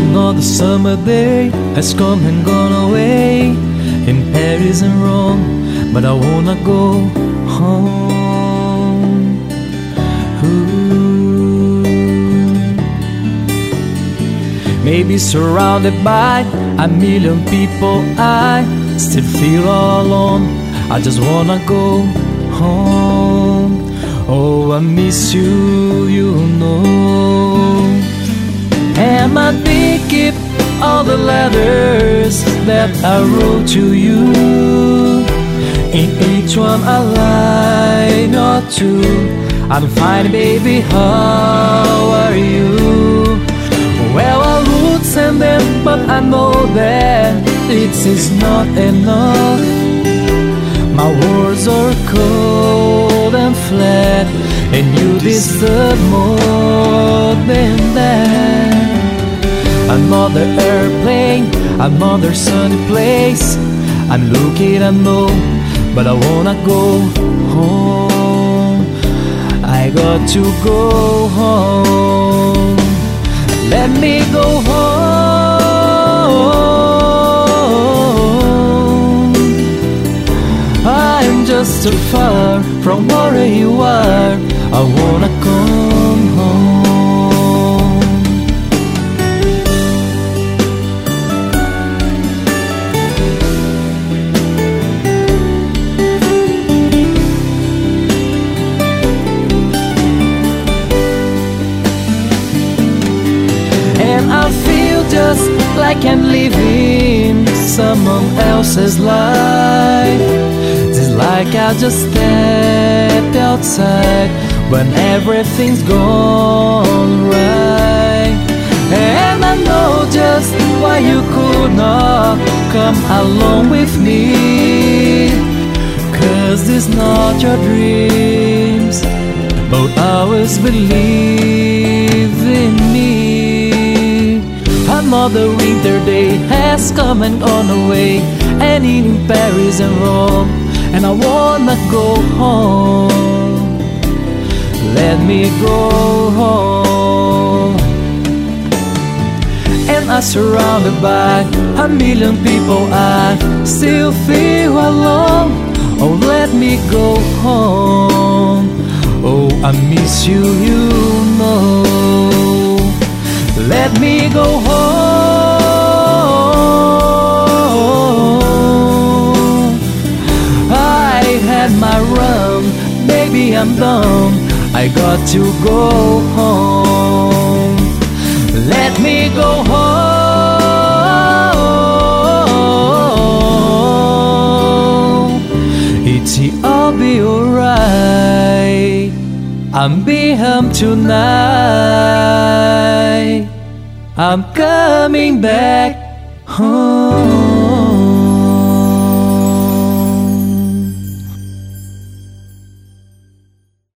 Another summer day has come and gone away in Paris and Rome, but I wanna go home. Ooh. Maybe surrounded by a million people, I still feel all alone. I just wanna go home. Oh, I miss you, you know. Am I thinking all the letters that I wrote to you? In each one a line or two. I'm fine, baby, how are you? Well, I would send them, but I know that it is not enough. My words are cold and flat, and you deserve more than that. Another airplane, another sunny place. I'm looking, I know, but I wanna go home. I got to go home. Let me go home. I'm just too far from where you are. I wanna come home. I feel just like I'm living someone else's life. Just like I just stepped outside when everything's gone right. And I know just why you could not come along with me, 'cause these not your dreams, but always believe in me. Another winter day has come and gone away, and in Paris and Rome, and I wanna go home. Let me go home. And I'm surrounded by a million people, I still feel alone. Oh, let me go home. Oh, I miss you, you know. Let me go home. I had my run, baby, I'm done. I got to go home. Let me go home. It'll be alright. I'm be home tonight. I'm coming back home.